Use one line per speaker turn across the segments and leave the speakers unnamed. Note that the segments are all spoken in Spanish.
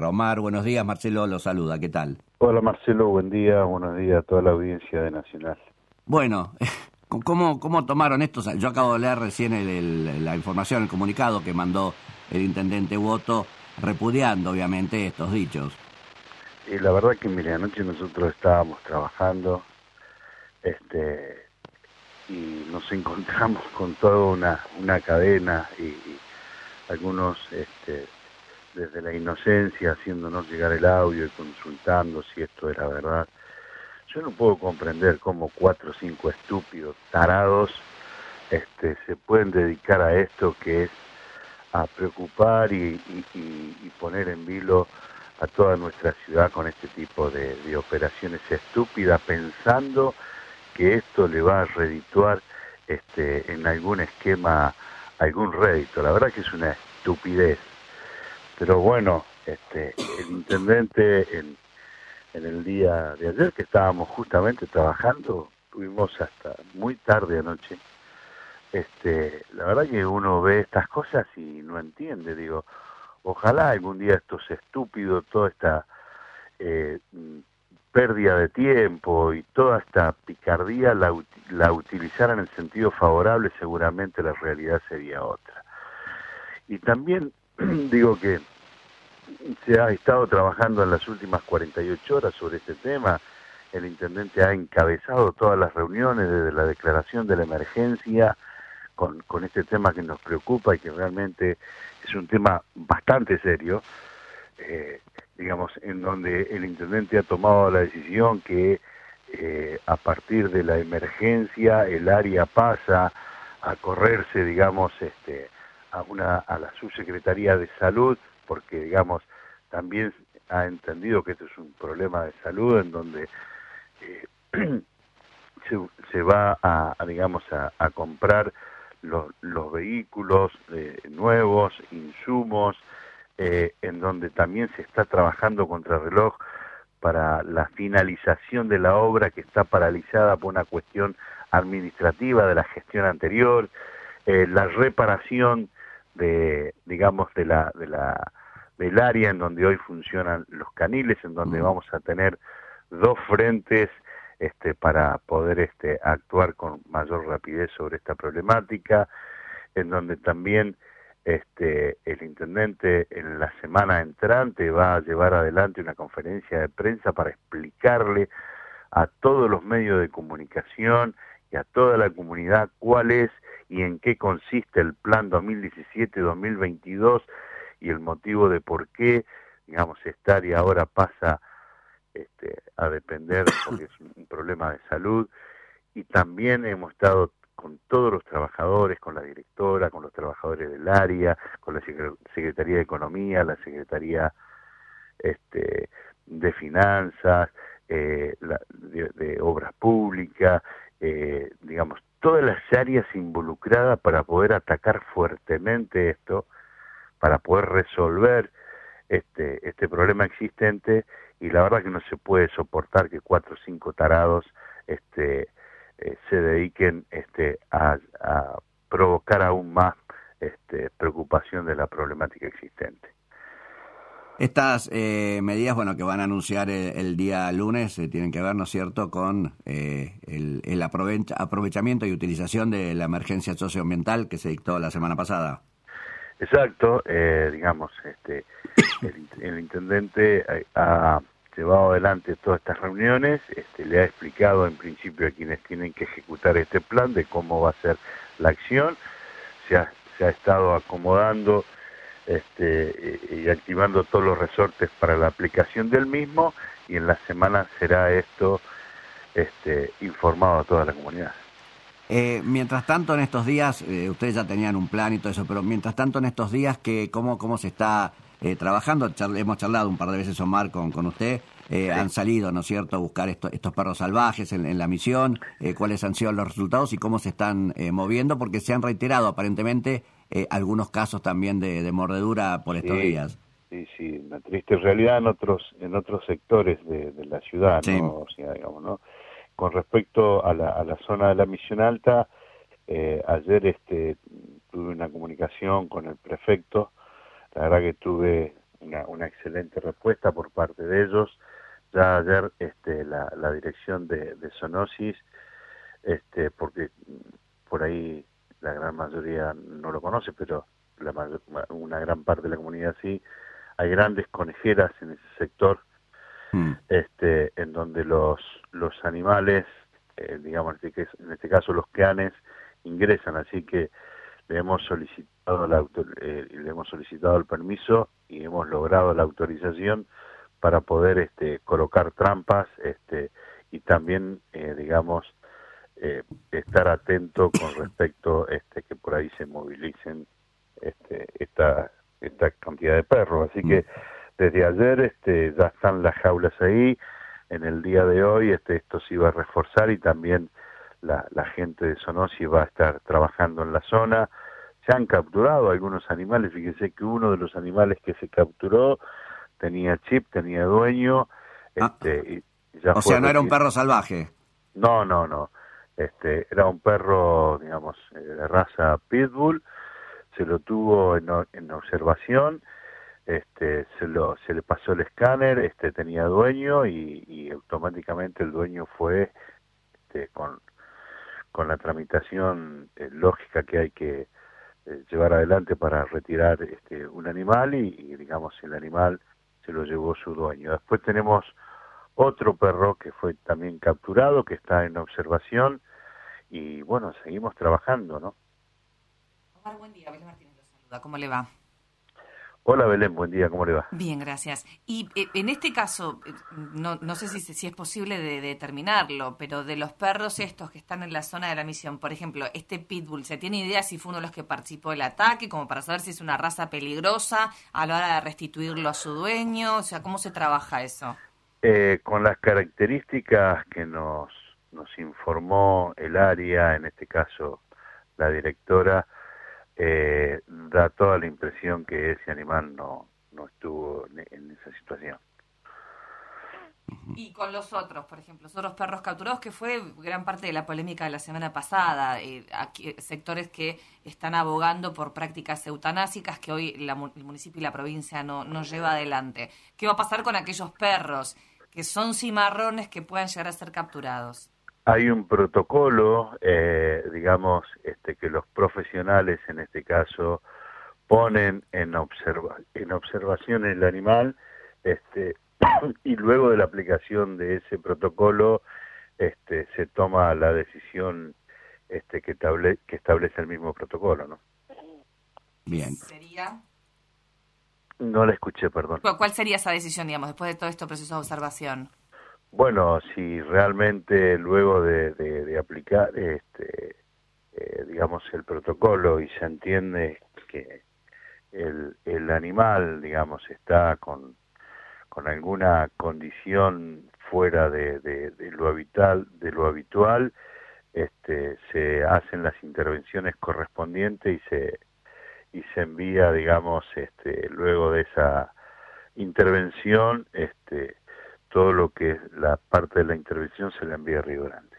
Tierra. Omar, buenos días, Marcelo lo saluda, ¿qué tal?
Hola Marcelo, buen día, buenos días a toda la audiencia de Nacional.
Bueno, ¿cómo tomaron esto? O sea, yo acabo de leer recién la información, el comunicado que mandó el intendente Boto, repudiando obviamente estos dichos.
Y la verdad que, mire, anoche nosotros estábamos trabajando y nos encontramos con toda una cadena y algunos desde la inocencia haciéndonos llegar el audio y consultando si esto era verdad. Yo no puedo comprender cómo 4 o 5 estúpidos tarados se pueden dedicar a esto, que es a preocupar y poner en vilo a toda nuestra ciudad con este tipo de operaciones estúpidas, pensando que esto le va a redituar en algún esquema, algún rédito. La verdad que es una estupidez. Pero bueno, el intendente en el día de ayer, que estábamos justamente trabajando, tuvimos hasta muy tarde anoche. La verdad que uno ve estas cosas y no entiende, digo, ojalá algún día estos estúpidos, toda esta pérdida de tiempo y toda esta picardía la utilizaran en sentido favorable, seguramente la realidad sería otra. Y también digo que se ha estado trabajando en las últimas 48 horas sobre este tema. El intendente ha encabezado todas las reuniones desde la declaración de la emergencia con este tema que nos preocupa y que realmente es un tema bastante serio, digamos, en donde el intendente ha tomado la decisión que a partir de la emergencia el área pasa a correrse, digamos, a la subsecretaría de salud, porque, digamos, también ha entendido que esto es un problema de salud en donde se va digamos, a comprar los vehículos nuevos, insumos, en donde también se está trabajando contra reloj para la finalización de la obra que está paralizada por una cuestión administrativa de la gestión anterior, la reparación digamos, del área en donde hoy funcionan los caniles, en donde vamos a tener 2 frentes para poder actuar con mayor rapidez sobre esta problemática, en donde también el intendente en la semana entrante va a llevar adelante una conferencia de prensa para explicarle a todos los medios de comunicación y a toda la comunidad cuál es y en qué consiste el plan 2017-2022 y el motivo de por qué, digamos, esta área ahora pasa a depender, porque es un problema de salud. Y también hemos estado con todos los trabajadores, con la directora, con los trabajadores del área, con la Secretaría de Economía, la Secretaría de Finanzas, de Obras Públicas, digamos, todas las áreas involucradas para poder atacar fuertemente esto, para poder resolver este problema existente. Y la verdad que no se puede soportar que 4 o 5 tarados se dediquen a provocar aún más preocupación de la problemática existente.
Estas medidas, bueno, que van a anunciar el día lunes, tienen que ver, ¿no es cierto?, con el aprovechamiento y utilización de la emergencia socioambiental que se dictó la semana pasada.
Exacto, digamos, el intendente ha llevado adelante todas estas reuniones, le ha explicado en principio a quienes tienen que ejecutar este plan de cómo va a ser la acción, se ha estado acomodando y activando todos los resortes para la aplicación del mismo, y en la semana será esto informado a toda la comunidad.
Mientras tanto, en estos días, ustedes ya tenían un plan y todo eso, pero mientras tanto, en estos días, ¿cómo se está trabajando? Hemos charlado un par de veces, Omar, con usted.
Sí.
Han salido, ¿no es cierto?, a buscar estos perros salvajes en la misión. ¿Cuáles han sido los resultados y cómo se están moviendo? Porque se han reiterado, aparentemente, algunos casos también de mordedura por estos días.
Sí, una triste realidad en otros sectores de la ciudad,
Sí.
¿no? O sea, digamos, ¿no? Con respecto a la zona de la Misión Alta, ayer tuve una comunicación con el prefecto. La verdad que tuve una excelente respuesta por parte de ellos. Ya ayer la dirección de Zoonosis, porque por ahí la gran mayoría no lo conoce, pero una gran parte de la comunidad sí, hay grandes conejeras en ese sector, en donde los animales, digamos en este caso los canes, ingresan, así que le hemos solicitado el permiso y hemos logrado la autorización para poder colocar trampas, y también digamos estar atento con respecto que por ahí se movilicen esta cantidad de perros. Así que desde ayer ya están las jaulas ahí. En el día de hoy esto se iba a reforzar y también la gente de Zoonosis va a estar trabajando en la zona. Se han capturado algunos animales, fíjese que uno de los animales que se capturó tenía chip, tenía dueño, y ya
o
fue
sea, no era un perro salvaje.
No, no, no. Era un perro, digamos, de raza pitbull. Se lo tuvo en observación. Se le pasó el escáner. Tenía dueño y automáticamente el dueño fue con la tramitación lógica que hay que llevar adelante para retirar un animal y digamos el animal se lo llevó su dueño. Después tenemos otro perro que fue también capturado, que está en observación, y bueno, seguimos trabajando, ¿no?
Omar, buen día, Belén Martínez lo saluda. ¿Cómo le va?
Hola Belén, buen día, ¿cómo le va?
Bien, gracias. Y en este caso, no sé si es posible de determinarlo, pero de los perros estos que están en la zona de la misión, por ejemplo, este pitbull, ¿se tiene idea si fue uno de los que participó del ataque, como para saber si es una raza peligrosa a la hora de restituirlo a su dueño? O sea, ¿cómo se trabaja eso?
Con las características que nos informó el área, en este caso la directora, da toda la impresión que ese animal no estuvo en esa situación.
Y con los otros, por ejemplo, los otros perros capturados, que fue gran parte de la polémica de la semana pasada, aquí, sectores que están abogando por prácticas eutanásicas que hoy el municipio y la provincia no lleva adelante. ¿Qué va a pasar con aquellos perros que son cimarrones que puedan llegar a ser capturados?
Hay un protocolo, digamos, que los profesionales en este caso ponen en observación el animal, y luego de la aplicación de ese protocolo, se toma la decisión que establece el mismo protocolo, ¿no?
Bien.
¿Sería?
No la escuché, perdón.
¿Cuál sería esa decisión, digamos, después de todo este proceso de observación?
Bueno, si realmente luego de aplicar, digamos, el protocolo y se entiende que el animal, digamos, está con alguna condición fuera de lo habitual, se hacen las intervenciones correspondientes y se envía, digamos, luego de esa intervención, todo lo que es la parte de la intervención se la envía a Río Grande.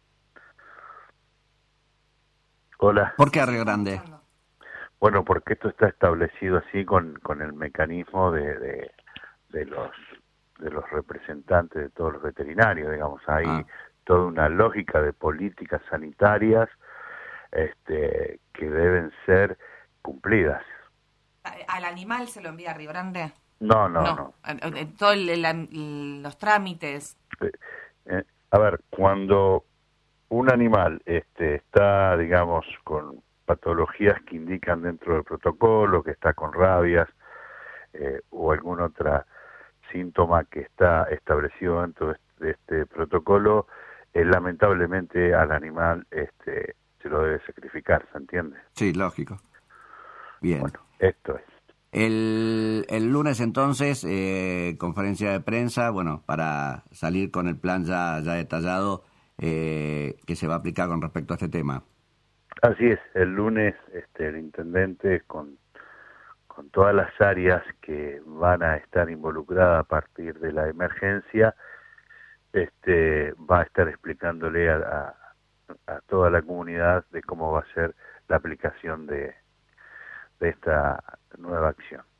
Hola.
¿Por qué a Río Grande?
Bueno, porque esto está establecido así con el mecanismo de los representantes de todos los veterinarios, digamos, hay toda una lógica de políticas sanitarias que deben ser cumplidas.
¿Al animal se lo envía a Río Grande?
No.
Todos los trámites.
A ver, cuando un animal está, digamos, con patologías que indican dentro del protocolo, que está con rabias o algún otro síntoma que está establecido dentro de este protocolo, lamentablemente al animal se lo debe sacrificar, ¿se entiende?
Sí, lógico. Bien.
Bueno, esto es.
El lunes entonces, conferencia de prensa, bueno, para salir con el plan ya detallado que se va a aplicar con respecto a este tema.
Así es, el lunes el intendente con todas las áreas que van a estar involucradas a partir de la emergencia, va a estar explicándole a toda la comunidad de cómo va a ser la aplicación de esta nueva acción.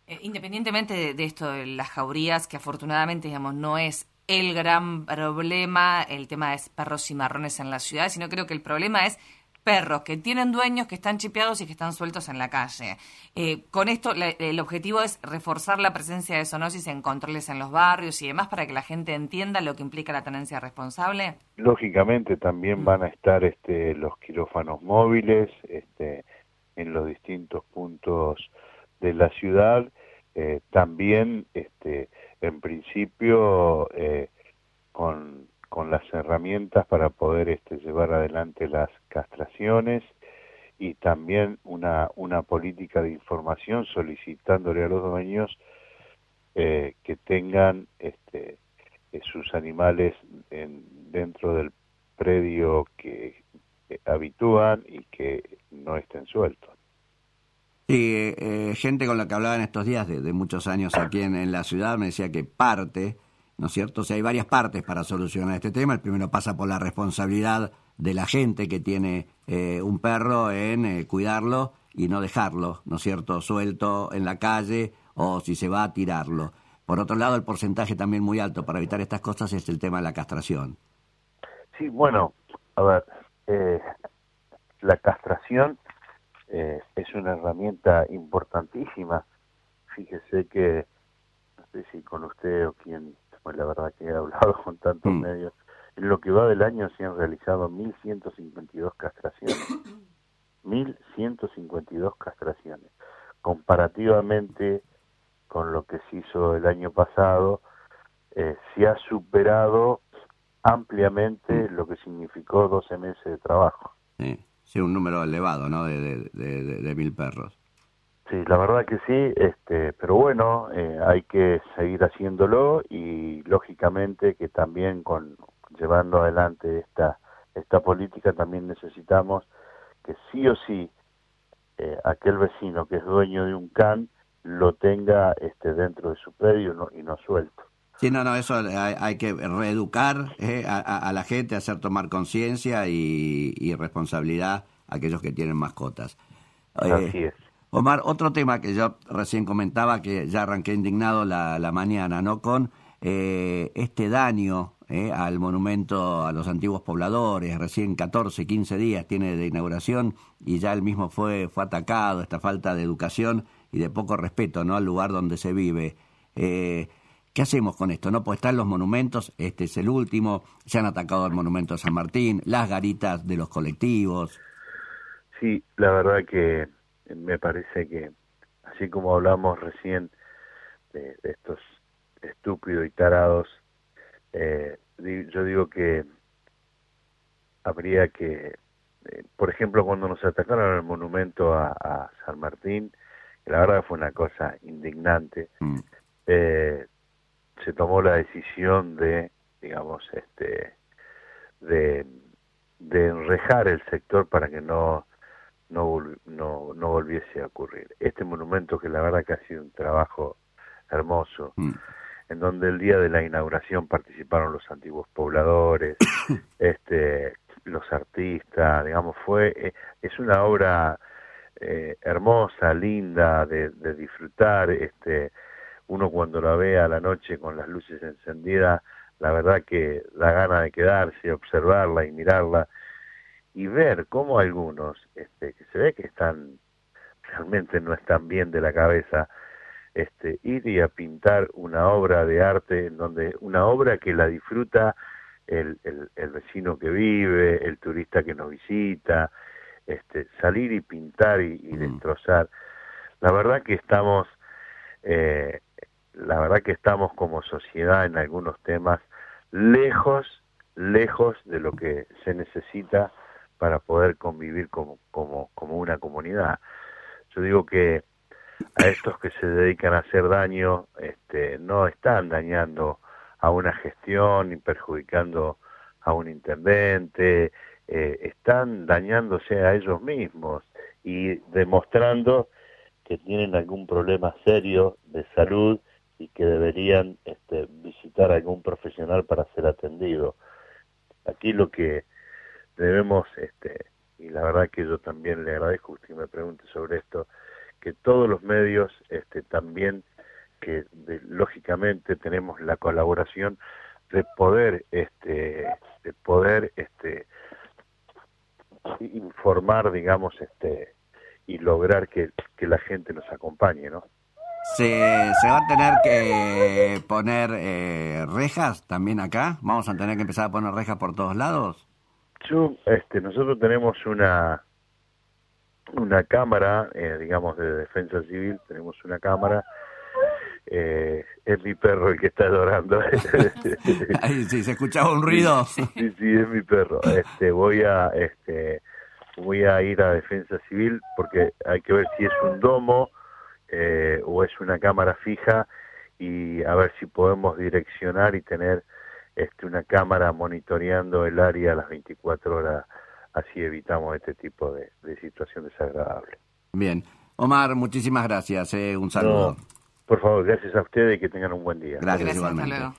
Independientemente de esto de las jaurías, que afortunadamente, digamos, no es el gran problema, el tema de perros cimarrones en la ciudad, sino creo que el problema es perros que tienen dueños, que están chipeados y que están sueltos en la calle. Con esto, el objetivo es reforzar la presencia de zoonosis en controles en los barrios y demás para que la gente entienda lo que implica la tenencia responsable.
Lógicamente también van a estar los quirófanos móviles en los distintos puntos de la ciudad. También en principio con las herramientas para poder llevar adelante las castraciones y también una política de información solicitándole a los dueños que tengan sus animales dentro del predio que habitúan y que no estén sueltos.
Sí, gente con la que hablaba en estos días de muchos años aquí en la ciudad me decía que parte, ¿no es cierto? O sea, hay varias partes para solucionar este tema. El primero pasa por la responsabilidad de la gente que tiene un perro en cuidarlo y no dejarlo, ¿no es cierto?, suelto en la calle o si se va a tirarlo. Por otro lado, el porcentaje también muy alto para evitar estas cosas es el tema de la castración.
Sí, bueno, a ver, la castración es una herramienta importantísima. Fíjese que, no sé si con usted o quien, pues la verdad que he hablado con tantos medios, en lo que va del año se han realizado 1.152 castraciones. 1.152 castraciones. Comparativamente con lo que se hizo el año pasado, se ha superado ampliamente lo que significó 12 meses de trabajo.
Sí, un número elevado, ¿no?, de 1.000 perros.
Sí, la verdad que sí, pero bueno, hay que seguir haciéndolo y lógicamente que también llevando adelante esta política también necesitamos que sí o sí aquel vecino que es dueño de un can lo tenga dentro de su predio y no suelto.
Sí, no, eso hay que reeducar a la gente, hacer tomar conciencia y responsabilidad a aquellos que tienen mascotas.
Así es.
Omar, otro tema que yo recién comentaba, que ya arranqué indignado la mañana, ¿no?, con este daño al monumento a los antiguos pobladores. Recién 14, 15 días tiene de inauguración y ya él mismo fue atacado, esta falta de educación y de poco respeto, ¿no?, al lugar donde se vive. ¿Qué hacemos con esto? No, pues están los monumentos, este es el último, se han atacado el monumento de San Martín, las garitas de los colectivos.
Sí, la verdad que me parece que, así como hablamos recién de estos estúpidos y tarados, yo digo que habría que, por ejemplo, cuando nos atacaron el monumento a San Martín, que la verdad fue una cosa indignante, se tomó la decisión de, digamos, de enrejar el sector para que no volviese a ocurrir. Este monumento, que la verdad que ha sido un trabajo hermoso, en donde el día de la inauguración participaron los antiguos pobladores, los artistas, digamos, es una obra hermosa, linda de disfrutar. Uno cuando la ve a la noche con las luces encendidas, la verdad que da ganas de quedarse, observarla y mirarla y ver cómo algunos que se ve que realmente no están bien de la cabeza, ir y a pintar una obra de arte, en donde una obra que la disfruta el vecino que vive, el turista que nos visita, salir y pintar y destrozar. La verdad que estamos como sociedad en algunos temas lejos de lo que se necesita para poder convivir como una comunidad. Yo digo que a estos que se dedican a hacer daño, no están dañando a una gestión ni perjudicando a un intendente, están dañándose a ellos mismos y demostrando que tienen algún problema serio de salud y que deberían visitar a algún profesional para ser atendido. Aquí lo que debemos, y la verdad que yo también le agradezco que usted me pregunte sobre esto, todos los medios también, lógicamente tenemos la colaboración de poder informar, digamos, y lograr que la gente nos acompañe, ¿no?
¿Se va a tener que poner rejas también acá? ¿Vamos a tener que empezar a poner rejas por todos lados?
Nosotros tenemos una cámara, digamos, de defensa civil, tenemos una cámara. Es mi perro el que está llorando.
Ahí sí, se escuchaba un ruido.
Sí, es mi perro. Voy a ir a defensa civil porque hay que ver si es un domo o es una cámara fija, y a ver si podemos direccionar y tener una cámara monitoreando el área a las 24 horas, así evitamos este tipo de situación desagradable.
Bien. Omar, muchísimas gracias. Un saludo.
No, por favor, gracias a ustedes y que tengan un buen día.
Gracias igualmente.